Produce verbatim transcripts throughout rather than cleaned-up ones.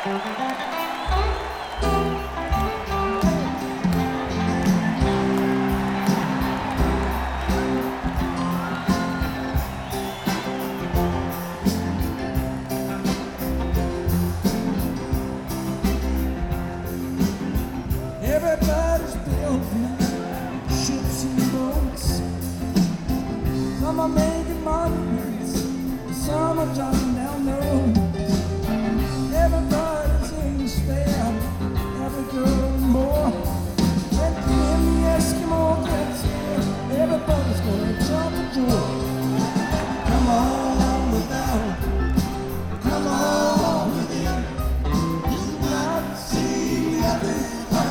Everybody's building ships and boats. Some are making money, some are driving down the road. Everybody's in despair, every girl and boy. And when the Eskimo gets here, everybody's gonna jump for joy. Come on without, come on within. You got to see nothing.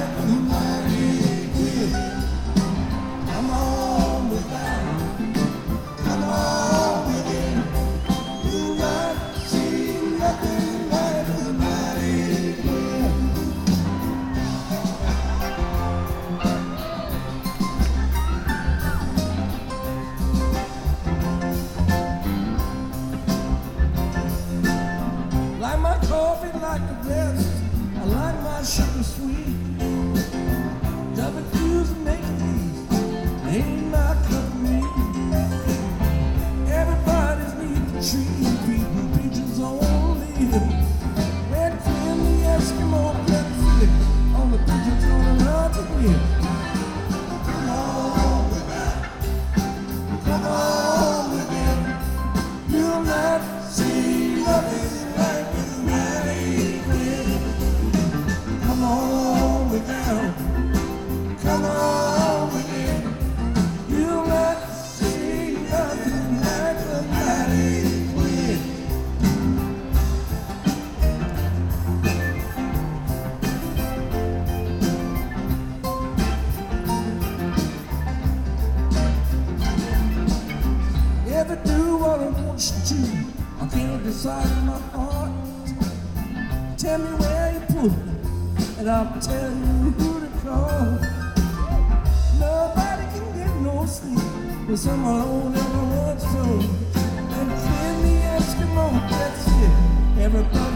Like my coffee, like the rest. I like my sugar sweet. Double fuse and make these ain't my cup of meat. Everybody's need the tree, feeding pigeons only. Red Queen, the Eskimo breakfast on the pigeons gonna love to hear. Come on with that. Come on with it. You'll not see nothing. Come on with them, come on with it. You'll not see nothing like the mighty queen. Ever do what I want you to? I can't decide in my heart. Tell me where you put it, and I'll tell you who to call. Nobody can get no sleep with someone old everyone's told. And when the Eskimo gets here, everybody